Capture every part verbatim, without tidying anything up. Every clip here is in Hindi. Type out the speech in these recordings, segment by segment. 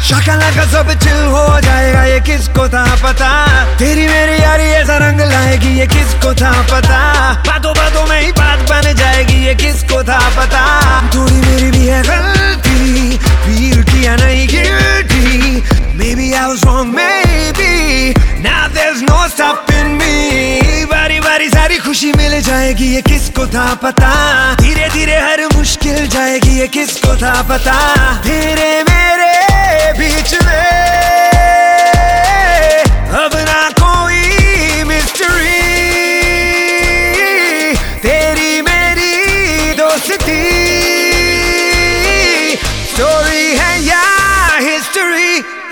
शक्ल का सब चिल हो जाएगा, ये किसको था पता। तेरी मेरी यारी ऐसा रंग लाएगी, ये किसको था पता। बातों बातों में ही बात बन जाएगी, ये किसको था पता। थोड़ी मेरी भी है गलती, फील किया नहीं guilty. Maybe I was wrong, maybe now there's no stopping me. बारी बारी सारी खुशी मिल जाएगी, ये किसको था पता। धीरे धीरे हर मुश्किल जाएगी, ये किसको था पता। तेरे मेरे बीच में अब ना कोई मिस्ट्री, तेरी मेरी दोस्ती स्टोरी है या हिस्ट्री।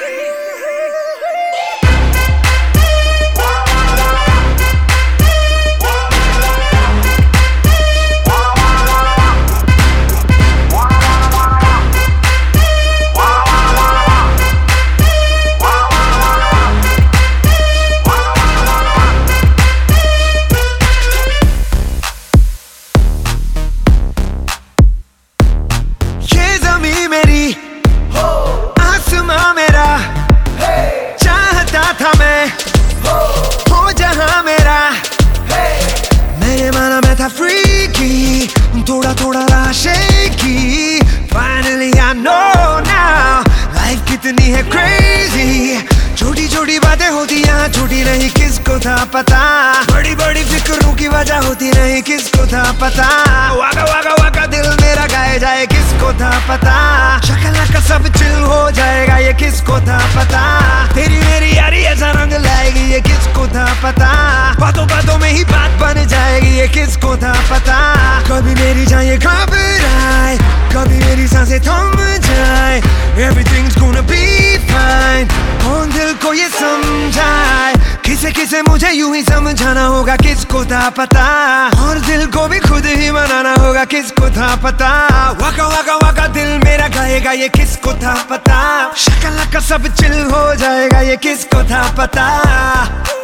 Freaky, थोड़ा थोड़ा shaky. Finally I know now, life कितनी है crazy. छोटी छोटी बातें होती यहाँ छोटी नहीं, किसको था पता। बड़ी बड़ी फिक्रों की वजह होती नहीं, किसको था पता। वागा वागा वागा दिल मेरा गाए जाए, किसको था पता। शक्ल का सब चिल हो जाएगा, ये किसको था पता। तेरी मेरी यारी ऐसा रंग लाएगी, ये किसको था पता। बातों बातों में ही बात बन जाएगी, ये किसको था पता। कभी मेरी जाए घबराए, कभी मेरी सांसें थम जाए, everything's gonna be fine. कौन दिल को ये समझाए, किसे किसे मुझे यूं ही समझाना होगा, किसको था पता। और दिल को भी खुद ही मनाना होगा, किसको था पता। वाका वाका वाका दिल मेरा गाएगा, ये किसको था पता। शक्ल का सब चिल हो जाएगा, ये किसको था पता।